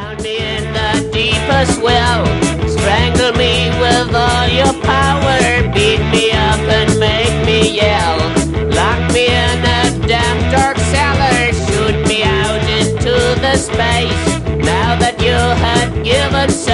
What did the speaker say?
Drown me in the deepest well. Strangle me with all your power. Beat me up and make me yell. Lock me in a damn dark cellar. Shoot me out into the space. Now that you had given